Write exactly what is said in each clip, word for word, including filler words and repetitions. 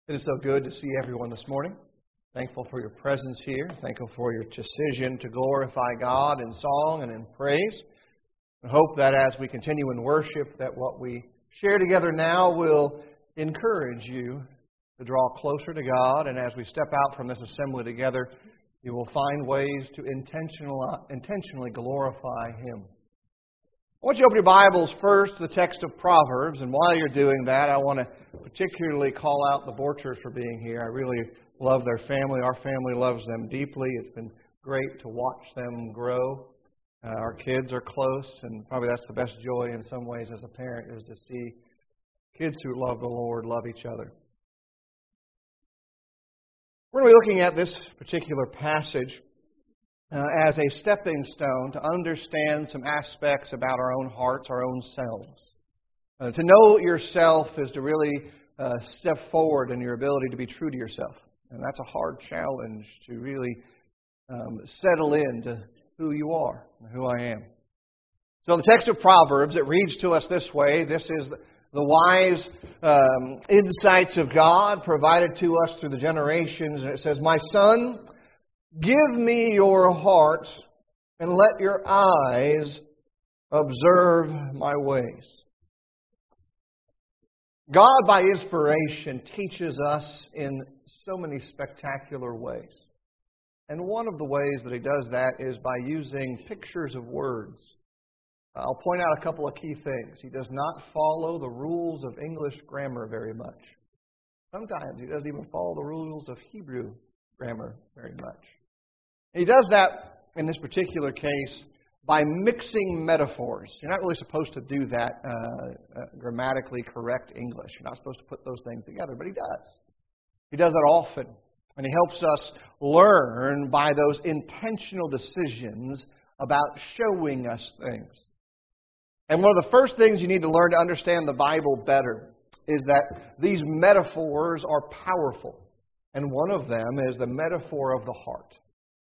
It is so good to see everyone this morning. Thankful for your presence here. Thankful for your decision to glorify God in song and in praise. I hope that as we continue in worship, that what we share together now will encourage you to draw closer to God. And as we step out from this assembly together, you will find ways to intentional, intentionally glorify Him. I want you to open your Bibles first to the text of Proverbs, and while you're doing that, I want to particularly call out the Borchers for being here. I really love their family. Our family loves them deeply. It's been great to watch them grow. Uh, our kids are close, and probably that's the best joy in some ways as a parent, is to see kids who love the Lord love each other. We're going to be looking at this particular passage Uh, as a stepping stone to understand some aspects about our own hearts, our own selves. Uh, to know yourself is to really uh, step forward in your ability to be true to yourself. And that's a hard challenge to really um, settle into who you are and who I am. So in the text of Proverbs, it reads to us this way. This is the wise um, insights of God provided to us through the generations. And it says, "My son, give me your heart, and let your eyes observe my ways." God, by inspiration, teaches us in so many spectacular ways. And one of the ways that He does that is by using pictures of words. I'll point out a couple of key things. He does not follow the rules of English grammar very much. Sometimes He doesn't even follow the rules of Hebrew grammar very much. He does that in this particular case by mixing metaphors. You're not really supposed to do that uh, uh, grammatically correct English. You're not supposed to put those things together, but He does. He does that often. And He helps us learn by those intentional decisions about showing us things. And one of the first things you need to learn to understand the Bible better is that these metaphors are powerful. And one of them is the metaphor of the heart.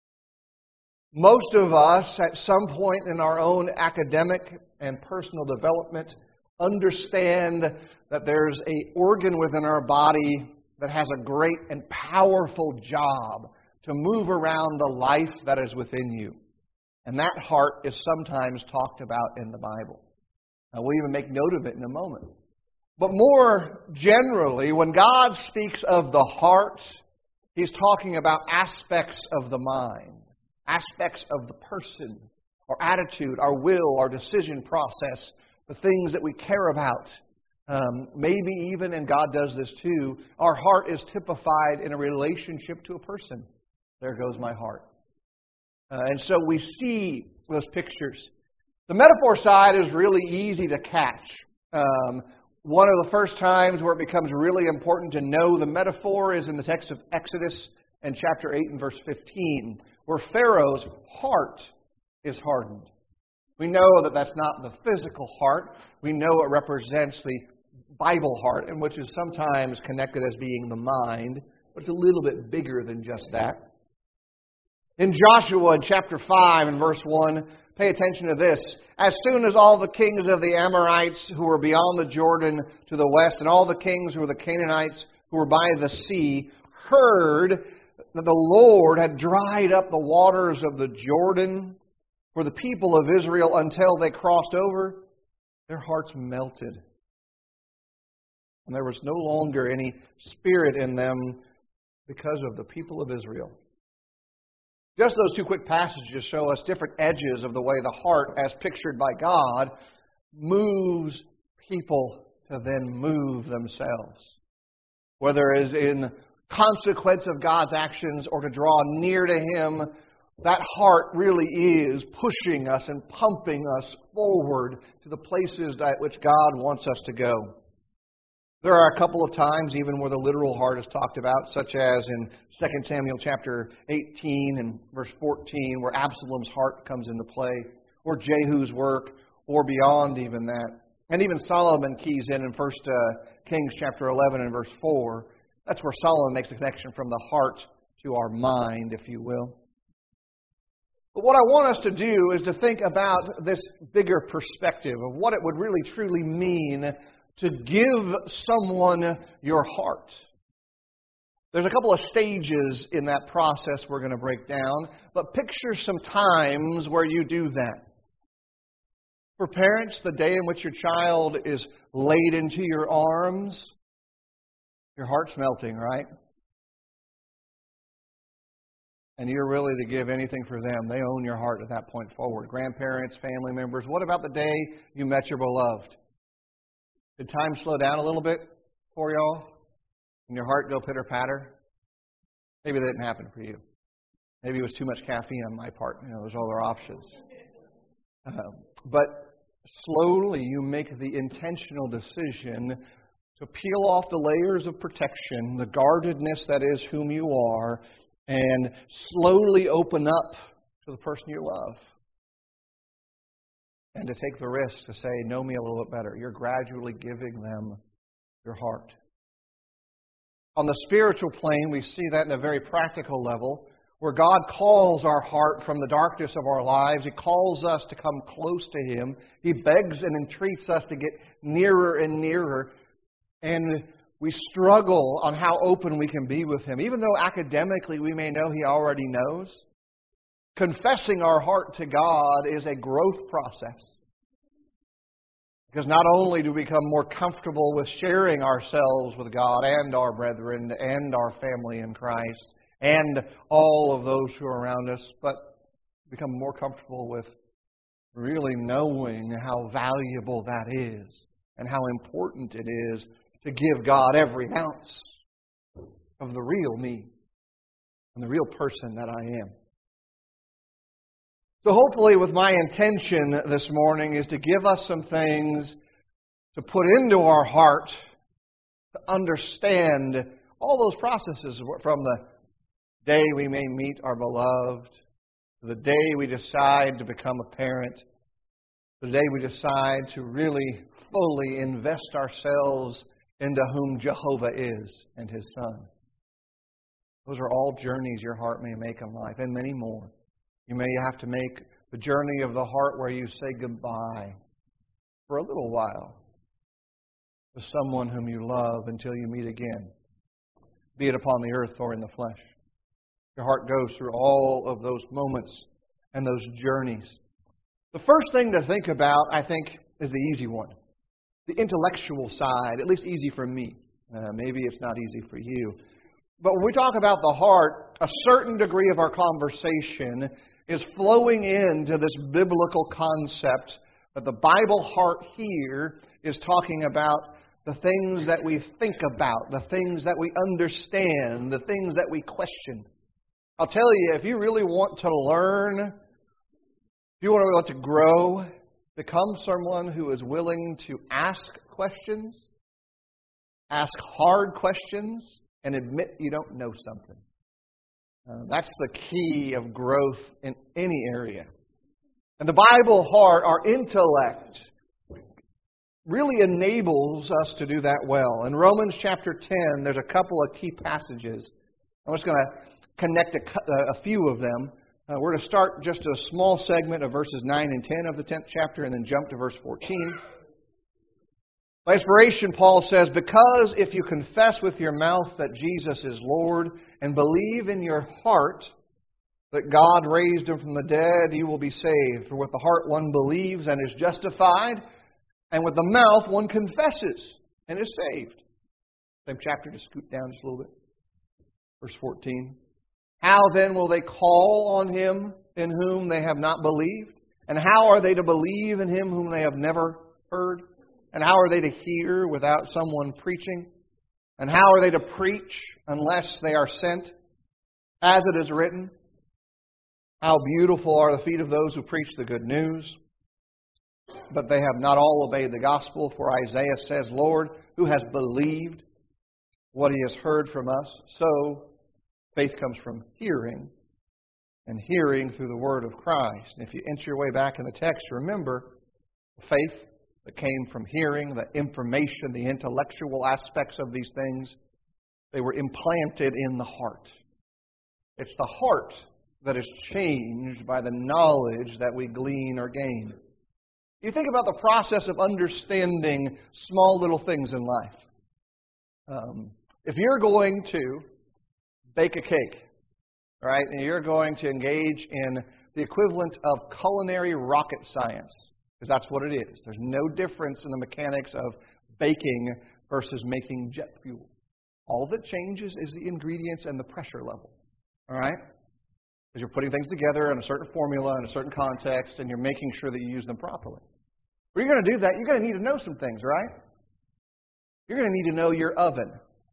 Most of us, at some point in our own academic and personal development, understand that there's an organ within our body that has a great and powerful job to move around the life that is within you. And that heart is sometimes talked about in the Bible. Now, we'll even make note of it in a moment. But more generally, when God speaks of the heart, He's talking about aspects of the mind. Aspects of the person, our attitude, our will, our decision process, the things that we care about. Um, maybe even, and God does this too, our heart is typified in a relationship to a person. There goes my heart. Uh, and so we see those pictures. The metaphor side is really easy to catch. Um, one of the first times where it becomes really important to know the metaphor is in the text of Exodus and chapter eight and verse fifteen. Where Pharaoh's heart is hardened. We know that that's not the physical heart. We know it represents the Bible heart, and which is sometimes connected as being the mind, but it's a little bit bigger than just that. In Joshua in chapter five and verse one, pay attention to this. "As soon as all the kings of the Amorites who were beyond the Jordan to the west, and all the kings who were the Canaanites who were by the sea, heard that the Lord had dried up the waters of the Jordan for the people of Israel until they crossed over, their hearts melted. And there was no longer any spirit in them because of the people of Israel." Just those two quick passages show us different edges of the way the heart, as pictured by God, moves people to then move themselves. Whether it is in consequence of God's actions or to draw near to Him, that heart really is pushing us and pumping us forward to the places at which God wants us to go. There are a couple of times even where the literal heart is talked about, such as in Second Samuel chapter eighteen and verse fourteen, where Absalom's heart comes into play, or Jehu's work, or beyond even that. And even Solomon keys in in First Kings chapter eleven and verse four. That's where Solomon makes the connection from the heart to our mind, if you will. But what I want us to do is to think about this bigger perspective of what it would really truly mean to give someone your heart. There's a couple of stages in that process we're going to break down, but picture some times where you do that. For parents, the day in which your child is laid into your arms, your heart's melting, right? And you're willing to give anything for them. They own your heart at that point forward. Grandparents, family members. What about the day you met your beloved? Did time slow down a little bit for y'all? And your heart go pitter-patter? Maybe that didn't happen for you. Maybe it was too much caffeine on my part. You know, there's other options. Um, but slowly you make the intentional decision to peel off the layers of protection, the guardedness that is whom you are, and slowly open up to the person you love. And to take the risk to say, know me a little bit better. You're gradually giving them your heart. On the spiritual plane, we see that in a very practical level, where God calls our heart from the darkness of our lives. He calls us to come close to Him. He begs and entreats us to get nearer and nearer. And we struggle on how open we can be with Him. Even though academically we may know He already knows, confessing our heart to God is a growth process. Because not only do we become more comfortable with sharing ourselves with God and our brethren and our family in Christ and all of those who are around us, but become more comfortable with really knowing how valuable that is and how important it is to give God every ounce of the real me and the real person that I am. So hopefully with my intention this morning is to give us some things to put into our heart to understand all those processes from the day we may meet our beloved, to the day we decide to become a parent, to the day we decide to really fully invest ourselves into whom Jehovah is and His Son. Those are all journeys your heart may make in life, and many more. You may have to make the journey of the heart where you say goodbye for a little while to someone whom you love until you meet again, be it upon the earth or in the flesh. Your heart goes through all of those moments and those journeys. The first thing to think about, I think, is the easy one. The intellectual side, at least easy for me. Uh, maybe it's not easy for you. But when we talk about the heart, a certain degree of our conversation is flowing into this biblical concept that the Bible heart here is talking about the things that we think about, the things that we understand, the things that we question. I'll tell you, if you really want to learn, if you want to grow, become someone who is willing to ask questions, ask hard questions, and admit you don't know something. Uh, that's the key of growth in any area. And the Bible heart, our intellect, really enables us to do that well. In Romans chapter ten, there's a couple of key passages. I'm just going to connect a, a few of them. Uh, we're going to start just a small segment of verses nine and ten of the tenth chapter and then jump to verse fourteen. By inspiration, Paul says, because if you confess with your mouth that Jesus is Lord and believe in your heart that God raised Him from the dead, you will be saved. For with the heart one believes and is justified, and with the mouth one confesses and is saved. Same chapter, just scoot down just a little bit. Verse fourteen. How then will they call on Him in whom they have not believed? And how are they to believe in Him whom they have never heard? And how are they to hear without someone preaching? And how are they to preach unless they are sent? As it is written, how beautiful are the feet of those who preach the good news. But they have not all obeyed the gospel. For Isaiah says, Lord, who has believed what he has heard from us? So faith comes from hearing, and hearing through the word of Christ. And if you inch your way back in the text, remember the faith that came from hearing, the information, the intellectual aspects of these things, they were implanted in the heart. It's the heart that is changed by the knowledge that we glean or gain. You think about the process of understanding small little things in life. Um, if you're going to bake a cake, right? And you're going to engage in the equivalent of culinary rocket science, because that's what it is. There's no difference in the mechanics of baking versus making jet fuel. All that changes is the ingredients and the pressure level, all right? Because you're putting things together in a certain formula, in a certain context, and you're making sure that you use them properly. But you're going to do that, you're going to need to know some things, right? You're going to need to know your oven.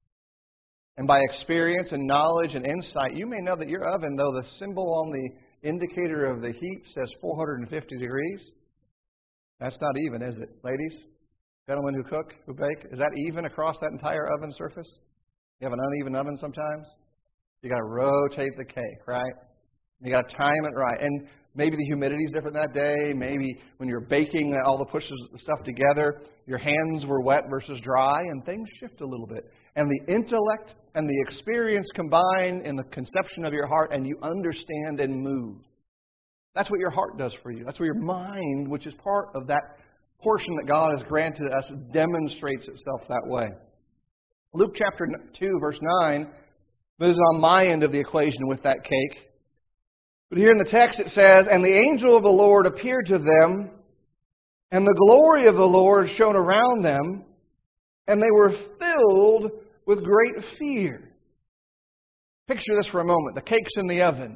And by experience and knowledge and insight, you may know that your oven, though the symbol on the indicator of the heat says four hundred fifty degrees, that's not even, is it? Ladies, gentlemen who cook, who bake, is that even across that entire oven surface? You have an uneven oven sometimes? You got to rotate the cake, right? You got to time it right. And maybe the humidity is different that day. Maybe when you're baking all the pushes the stuff together, your hands were wet versus dry, and things shift a little bit. And the intellect and the experience combine in the conception of your heart, and you understand and move. That's what your heart does for you. That's what your mind, which is part of that portion that God has granted us, demonstrates itself that way. Luke chapter two, verse nine, this is on my end of the equation with that cake. But here in the text it says, "And the angel of the Lord appeared to them, and the glory of the Lord shone around them, and they were filled with great fear." Picture this for a moment. The cake's in the oven.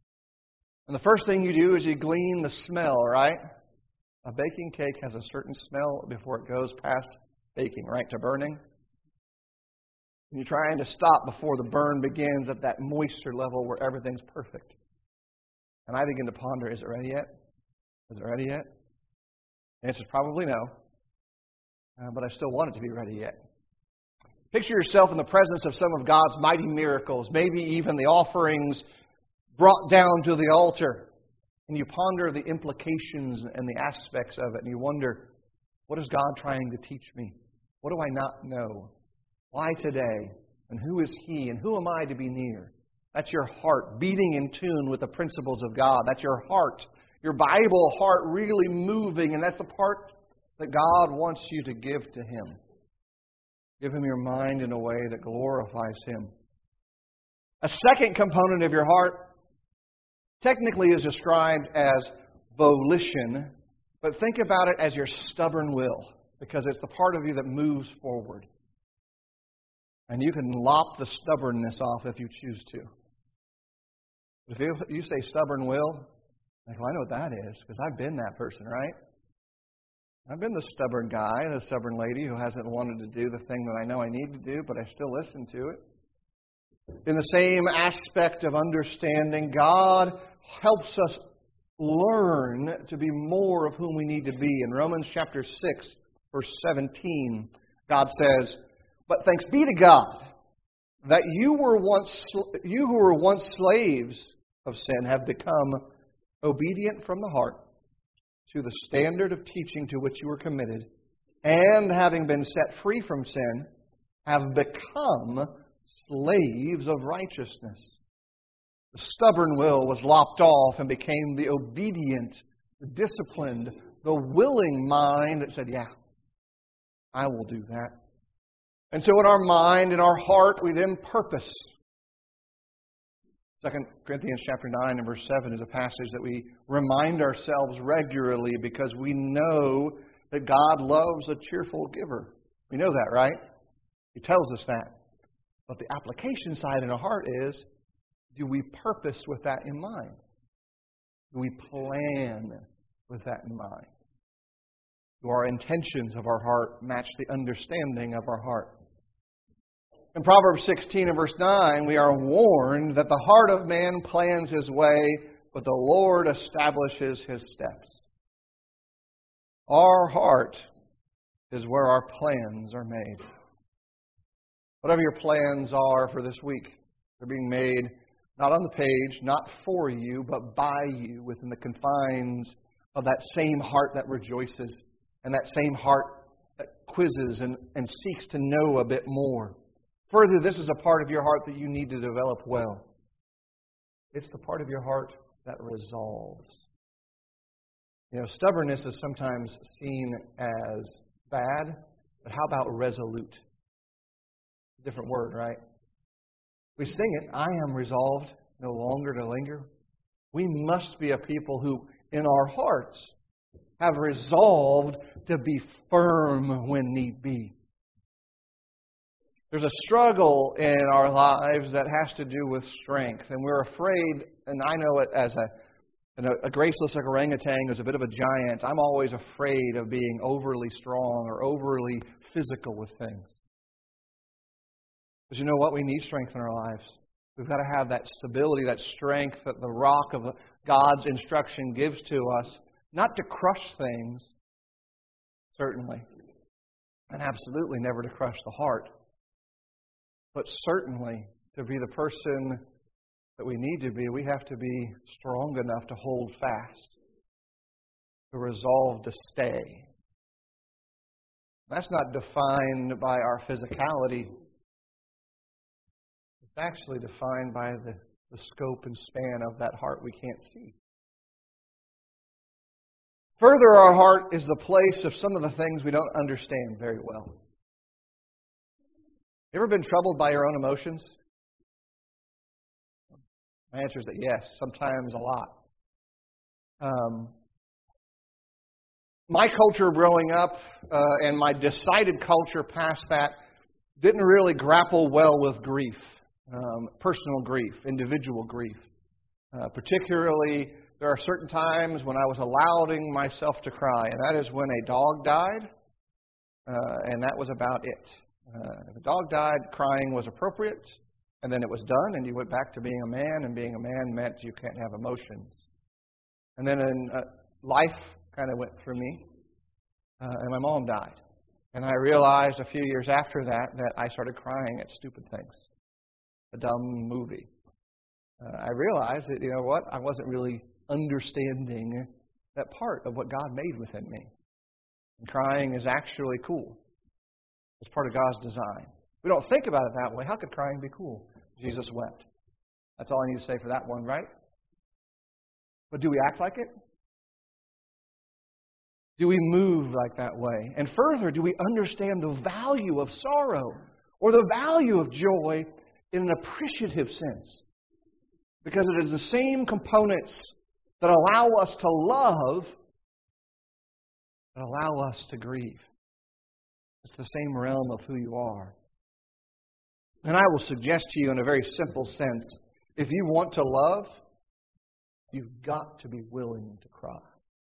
And the first thing you do is you glean the smell, right? A baking cake has a certain smell before it goes past baking, right, to burning. And you're trying to stop before the burn begins at that moisture level where everything's perfect. And I begin to ponder, is it ready yet? Is it ready yet? The answer is probably no. Uh, but I still want it to be ready yet. Picture yourself in the presence of some of God's mighty miracles, maybe even the offerings brought down to the altar. And you ponder the implications and the aspects of it. And you wonder, what is God trying to teach me? What do I not know? Why today? And who is He? And who am I to be near? That's your heart beating in tune with the principles of God. That's your heart, your Bible heart really moving. And that's the part that God wants you to give to Him. Give Him your mind in a way that glorifies Him. A second component of your heart technically is described as volition, but think about it as your stubborn will, because it's the part of you that moves forward. And you can lop the stubbornness off if you choose to. If you, you say stubborn will, like, well, I know what that is, because I've been that person, right? I've been the stubborn guy, the stubborn lady who hasn't wanted to do the thing that I know I need to do, but I still listen to it. In the same aspect of understanding, God helps us learn to be more of whom we need to be. In Romans chapter six, verse seventeen, God says, "But thanks be to God that you were once you who were once slaves of sin have become obedient from the heart to the standard of teaching to which you were committed, and having been set free from sin, have become slaves of righteousness." The stubborn will was lopped off and became the obedient, the disciplined, the willing mind that said, yeah, I will do that. And so in our mind, in our heart, we then purpose. Second Corinthians chapter nine and verse seven is a passage that we remind ourselves regularly because we know that God loves a cheerful giver. We know that, right? He tells us that. But the application side in our heart is, do we purpose with that in mind? Do we plan with that in mind? Do our intentions of our heart match the understanding of our heart? In Proverbs sixteen and verse nine, we are warned that the heart of man plans his way, but the Lord establishes his steps. Our heart is where our plans are made. Whatever your plans are for this week, they're being made not on the page, not for you, but by you within the confines of that same heart that rejoices and that same heart that quizzes and, and seeks to know a bit more. Further, this is a part of your heart that you need to develop well. It's the part of your heart that resolves. You know, stubbornness is sometimes seen as bad, but how about resolute? Different word, right? We sing it, I am resolved no longer to linger. We must be a people who, in our hearts, have resolved to be firm when need be. There's a struggle in our lives that has to do with strength, and we're afraid, and I know it as a, a graceless orangutan is a bit of a giant. I'm always afraid of being overly strong or overly physical with things. Because you know what? We need strength in our lives. We've got to have that stability, that strength that the rock of God's instruction gives to us. Not to crush things, certainly. And absolutely never to crush the heart. But certainly to be the person that we need to be, we have to be strong enough to hold fast. To resolve to stay. That's not defined by our physicality. It's actually defined by the, the scope and span of that heart we can't see. Further, our heart is the place of some of the things we don't understand very well. You ever been troubled by your own emotions? My answer is that yes, sometimes a lot. Um, my culture growing up uh, and my decided culture past that didn't really grapple well with grief. Um, personal grief, individual grief. Uh, particularly, there are certain times when I was allowing myself to cry, and that is when a dog died, uh, and that was about it. Uh, if a dog died, crying was appropriate, and then it was done, and you went back to being a man, and being a man meant you can't have emotions. And then in, uh, life kind of went through me, uh, and my mom died. And I realized a few years after that that I started crying at stupid things. A dumb movie. Uh, I realized that, you know what, I wasn't really understanding that part of what God made within me. And crying is actually cool. It's part of God's design. We don't think about it that way. How could crying be cool? Jesus wept. That's all I need to say for that one, right? But do we act like it? Do we move like that way? And further, do we understand the value of sorrow or the value of joy in an appreciative sense? Because it is the same components that allow us to love that allow us to grieve. It's the same realm of who you are. And I will suggest to you in a very simple sense, if you want to love, you've got to be willing to cry.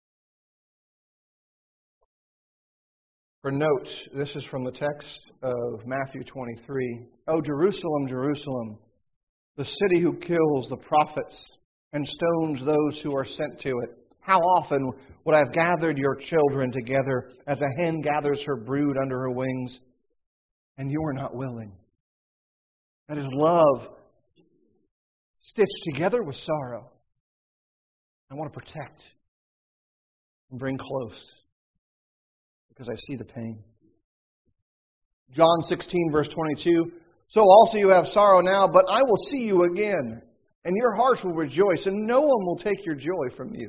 For note, this is from the text of Matthew twenty-three. "O Jerusalem, Jerusalem, the city who kills the prophets and stones those who are sent to it. How often would I have gathered your children together as a hen gathers her brood under her wings, and you were not willing." That is love stitched together with sorrow. I want to protect and bring close because I see the pain. John sixteen, verse twenty-two, "So also you have sorrow now, but I will see you again, and your hearts will rejoice, and no one will take your joy from you."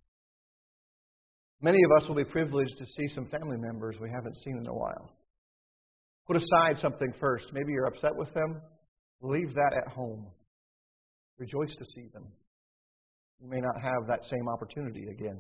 Many of us will be privileged to see some family members we haven't seen in a while. Put aside something first. Maybe you're upset with them. Leave that at home. Rejoice to see them. You may not have that same opportunity again.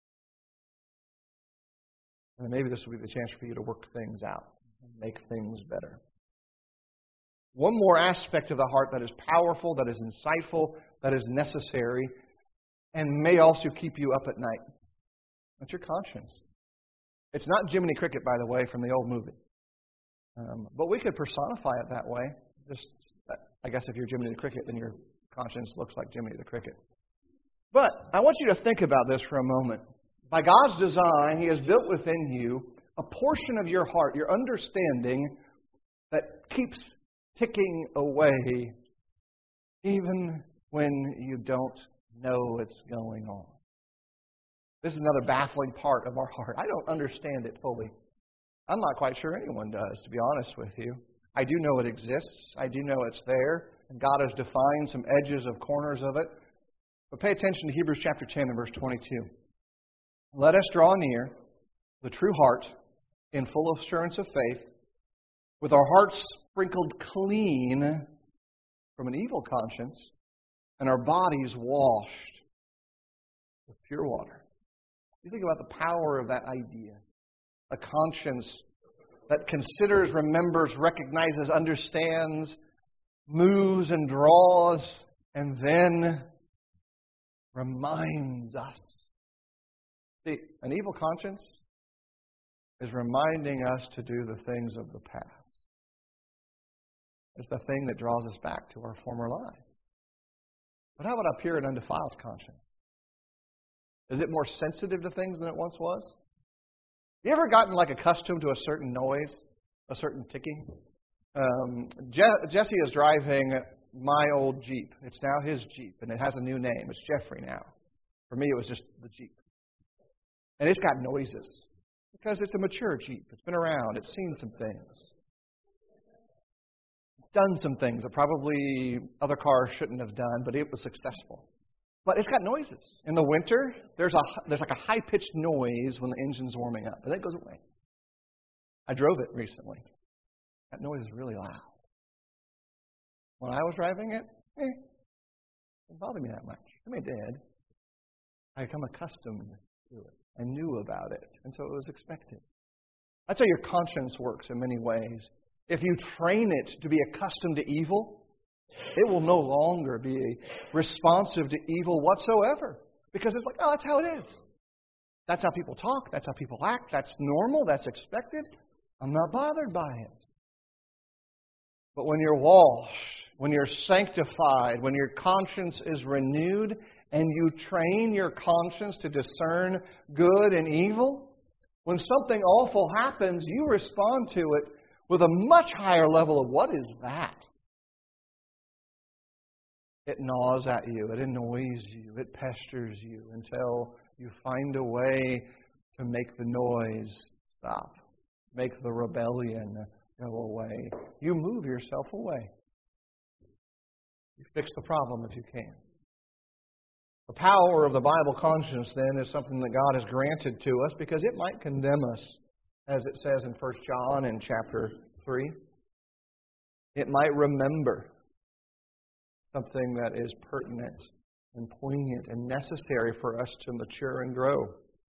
And maybe this will be the chance for you to work things out and make things better. One more aspect of the heart that is powerful, that is insightful, that is necessary, and may also keep you up at night. That's your conscience. It's not Jiminy Cricket, by the way, from the old movie. Um, but we could personify it that way. Just, I guess if you're Jiminy the Cricket, then your conscience looks like Jiminy the Cricket. But I want you to think about this for a moment. By God's design, He has built within you a portion of your heart, your understanding, that keeps ticking away even when you don't know what's going on. This is another baffling part of our heart. I don't understand it fully. I'm not quite sure anyone does, to be honest with you. I do know it exists. I do know it's there. And God has defined some edges of corners of it. But pay attention to Hebrews chapter ten and verse twenty-two. "Let us draw near the true heart in full assurance of faith, with our hearts sprinkled clean from an evil conscience and our bodies washed with pure water. You think about the power of that idea. A conscience that considers, remembers, recognizes, understands, moves and draws, and then reminds us. See, an evil conscience is reminding us to do the things of the past. It's the thing that draws us back to our former life. But how about a pure and undefiled conscience? Is it more sensitive to things than it once was? You ever gotten like accustomed to a certain noise, a certain ticking? Um, Je- Jesse is driving my old Jeep. It's now his Jeep, and it has a new name. It's Jeffrey now. For me, it was just the Jeep. And it's got noises because it's a mature Jeep. It's been around. It's seen some things. It's done some things that probably other cars shouldn't have done, but it was successful. But it's got noises. In the winter, there's a there's like a high-pitched noise when the engine's warming up, and then it goes away. I drove it recently. That noise is really loud. When I was driving it, eh, it didn't bother me that much. I mean, it did. I had become accustomed to it. I knew about it, and so it was expected. That's how your conscience works in many ways. If you train it to be accustomed to evil, it will no longer be responsive to evil whatsoever. Because it's like, oh, that's how it is. That's how people talk. That's how people act. That's normal. That's expected. I'm not bothered by it. But when you're washed, when you're sanctified, when your conscience is renewed, and you train your conscience to discern good and evil, when something awful happens, you respond to it with a much higher level of what is that? It gnaws at you. It annoys you. It pesters you until you find a way to make the noise stop. Make the rebellion go away. You move yourself away. You fix the problem if you can. The power of the Bible conscience, then, is something that God has granted to us because it might condemn us, as it says in First John in chapter three. It might remember something that is pertinent and poignant and necessary for us to mature and grow.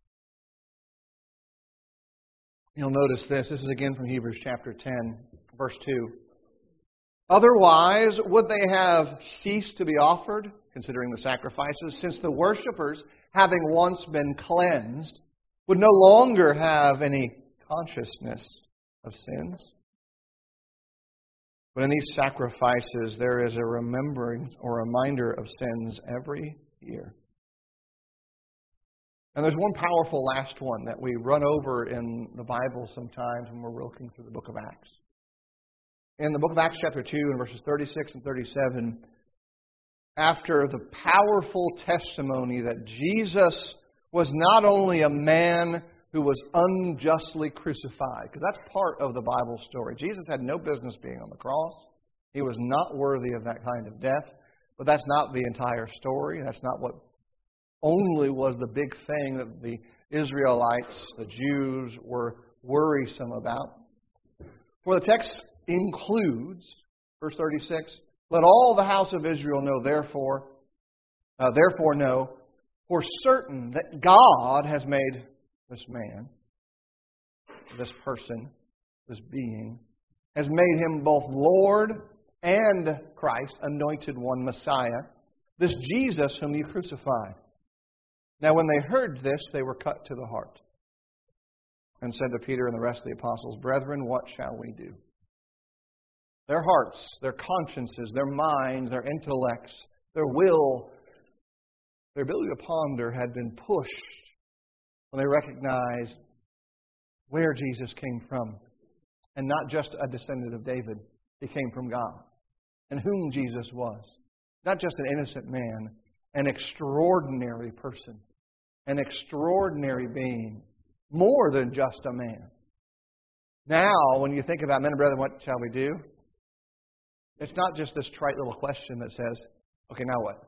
You'll notice this. This is again from Hebrews chapter ten, verse two. Otherwise, would they have ceased to be offered, considering the sacrifices, since the worshippers, having once been cleansed, would no longer have any consciousness of sins? But in these sacrifices, there is a remembering or reminder of sins every year. And there's one powerful last one that we run over in the Bible sometimes when we're looking through the book of Acts. In the book of Acts chapter two, in verses thirty-six and thirty-seven, after the powerful testimony that Jesus was not only a man who was unjustly crucified, because that's part of the Bible story. Jesus had no business being on the cross. He was not worthy of that kind of death. But that's not the entire story. That's not what only was the big thing that the Israelites, the Jews, were worrisome about. For the text includes, verse thirty-six, let all the house of Israel know, therefore, uh, therefore know for certain that God has made this man, this person, this being, has made him both Lord and Christ, anointed one, Messiah, this Jesus whom you crucified. Now when they heard this, they were cut to the heart and said to Peter and the rest of the apostles, Brethren, what shall we do? Their hearts, their consciences, their minds, their intellects, their will, their ability to ponder had been pushed when they recognized where Jesus came from. And not just a descendant of David. He came from God. And whom Jesus was. Not just an innocent man. An extraordinary person. An extraordinary being. More than just a man. Now, when you think about, men and brethren, what shall we do? It's not just this trite little question that says, okay, now what?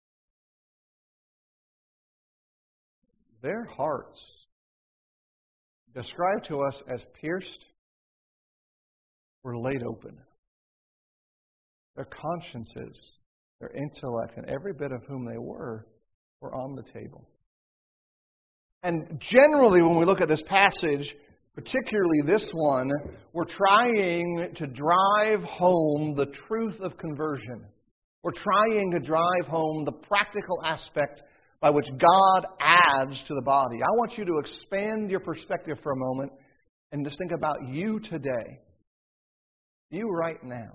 Their hearts, described to us as pierced, were laid open. their consciences, their intellect, and every bit of whom they were, were on the table. And generally, when we look at this passage, particularly this one, we're trying to drive home the truth of conversion. We're trying to drive home the practical aspect by which God adds to the body. I want you to expand your perspective for a moment and just think about you today. You right now.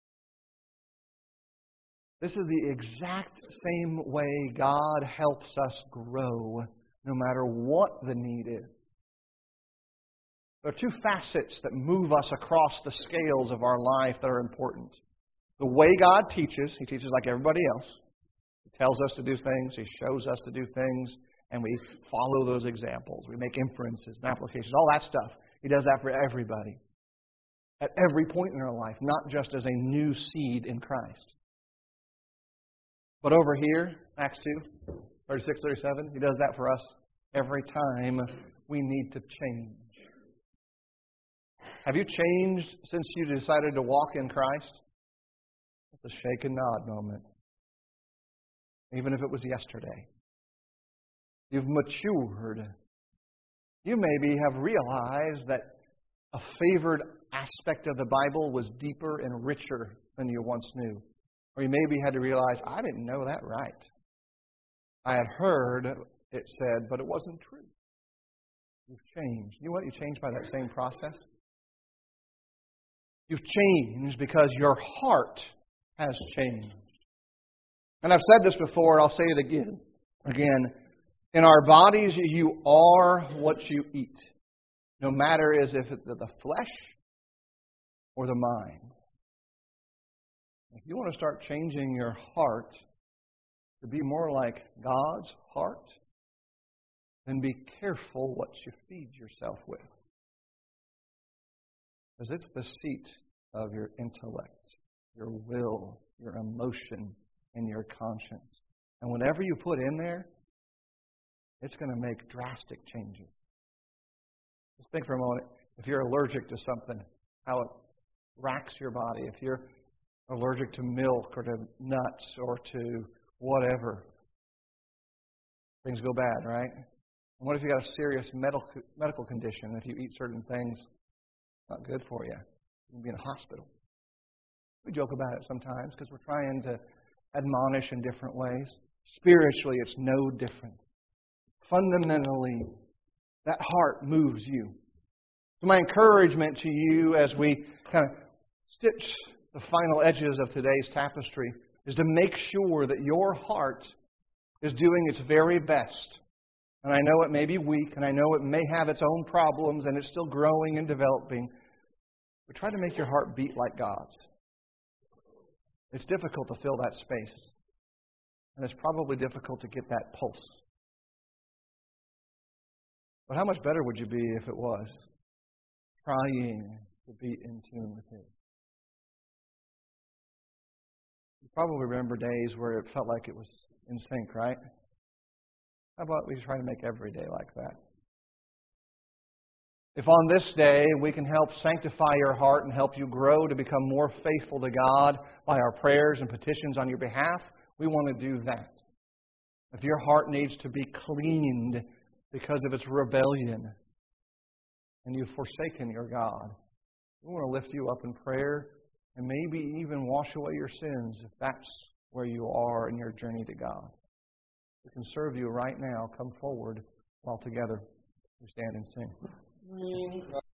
This is the exact same way God helps us grow, no matter what the need is. There are two facets that move us across the scales of our life that are important. The way God teaches, He teaches like everybody else. He tells us to do things, He shows us to do things, and we follow those examples. We make inferences and applications, all that stuff. He does that for everybody. At every point in our life, not just as a new seed in Christ. But over here, Acts two, thirty-six, thirty-seven, He does that for us every time we need to change. Have you changed since you decided to walk in Christ? It's a shake and nod moment. Even if it was yesterday. You've matured. You maybe have realized that a favored aspect of the Bible was deeper and richer than you once knew. Or you maybe had to realize, I didn't know that right. I had heard it said, but it wasn't true. You've changed. You know what? You changed by that same process. You've changed because your heart has changed. And I've said this before, I'll say it again. Again, in our bodies, you are what you eat. No matter is if it's the flesh or the mind. If you want to start changing your heart to be more like God's heart, then be careful what you feed yourself with. Because it's the seat of your intellect, your will, your emotion, and your conscience. And whatever you put in there, it's going to make drastic changes. Just think for a moment, if you're allergic to something, how it racks your body. If you're allergic to milk or to nuts or to whatever, things go bad, right? And what if you got a serious medical medical condition? If you eat certain things, it's not good for you. You can be in a hospital. We joke about it sometimes because we're trying to admonish in different ways. Spiritually, it's no different. Fundamentally, that heart moves you. So my encouragement to you as we kind of stitch the final edges of today's tapestry is to make sure that your heart is doing its very best. And I know it may be weak, and I know it may have its own problems, and it's still growing and developing. But try to make your heart beat like God's. It's difficult to fill that space. And it's probably difficult to get that pulse. But how much better would you be if it was trying to be in tune with His? You probably remember days where it felt like it was in sync, right? How about we try to make every day like that? If on this day we can help sanctify your heart and help you grow to become more faithful to God by our prayers and petitions on your behalf, we want to do that. If your heart needs to be cleaned because of its rebellion and you've forsaken your God, we want to lift you up in prayer and maybe even wash away your sins if that's where you are in your journey to God. We can serve you right now. Come forward while together we stand and sing.